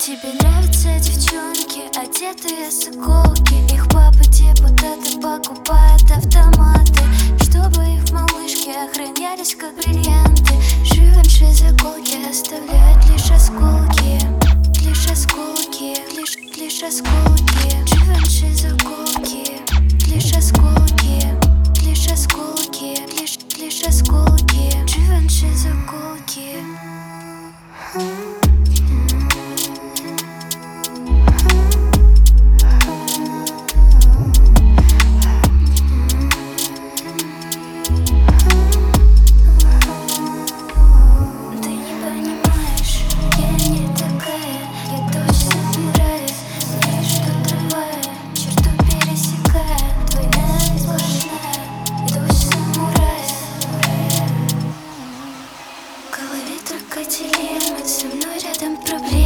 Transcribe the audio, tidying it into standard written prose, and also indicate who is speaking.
Speaker 1: Тебе нравятся девчонки, одетые с иголки. Их папы депутаты покупают автоматы, чтобы их малышки охранялись как бриллианты. Живеншие заколки оставляют лишь осколки, лишь осколки, лишь осколки. Живеншие заколки, лишь осколки, лишь осколки, лишь осколки. Живеншие заколки. Со мной рядом проблемы.